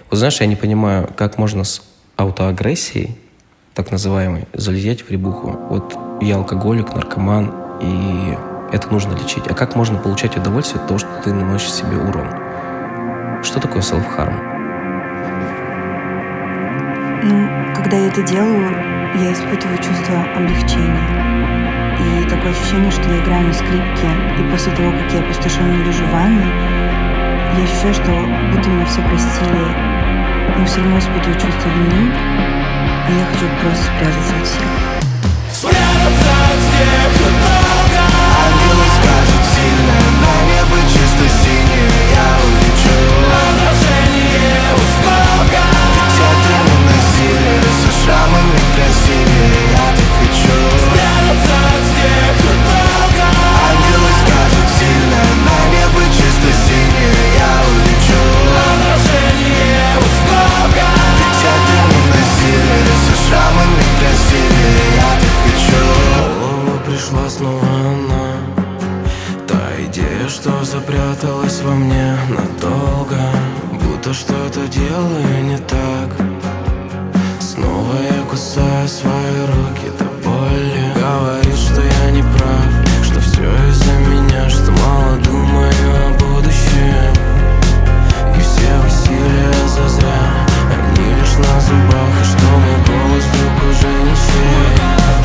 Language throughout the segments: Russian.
Вот знаешь, я не понимаю, как можно с аутоагрессией, так называемой, залезть в рябуху. Вот я алкоголик, наркоман, и это нужно лечить. А как можно получать удовольствие от того, что ты наносишь себе урон? Что такое self-harm? Когда я это делаю, я испытываю чувство облегчения. И такое ощущение, что я играю на скрипке, и после того, как я опустошенно лежу в ванной, я ощущаю, что будто меня все простили, но все равно испытываю чувство вины, а я хочу просто спрятаться от всех. Спрятаться от всех надолго. Ангелы скажут сильно, на небо чисто синее, я улечу. Отражение успока. Где-то мы носили со шрамами красивее, я так хочу. Спрятаться от всех надолго. Ангелы скажут сильно, на небо чисто синее, я улечу. Отражение успока. Где-то мы носили со шрамами красивее, я так хочу. В голову пришла снова она, та идея, что запряталась во мне надолго, будто что-то делаю не так. Снова я кусаю свои руки до боли. Говорит, что я не прав, что все из-за меня, что мало думаю о будущем. И все усилия зазря, они лишь на зубах, и что мой голос вдруг уже не чей.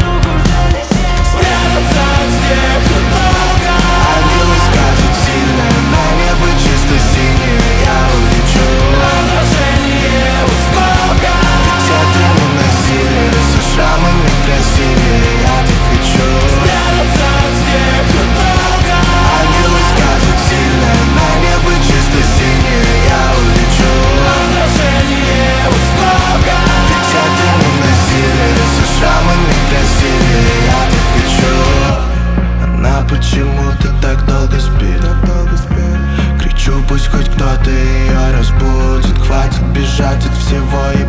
Спрятаться от всех надолго. Ангелы скажут сильно, на небо чисто синее, я улечу. Отражение успока. Где-то мы носили со шрамами красивее, я так хочу. Спрятаться от всех надолго. Ангелы скажут сильно, на небо чисто синее, я улечу. Отражение успока. Где-то мы носили со шрамами красивее, я так хочу. Она почему-то так долго спит. Кричу, пусть хоть кто-то ее разбудит. Хватит бежать от всего и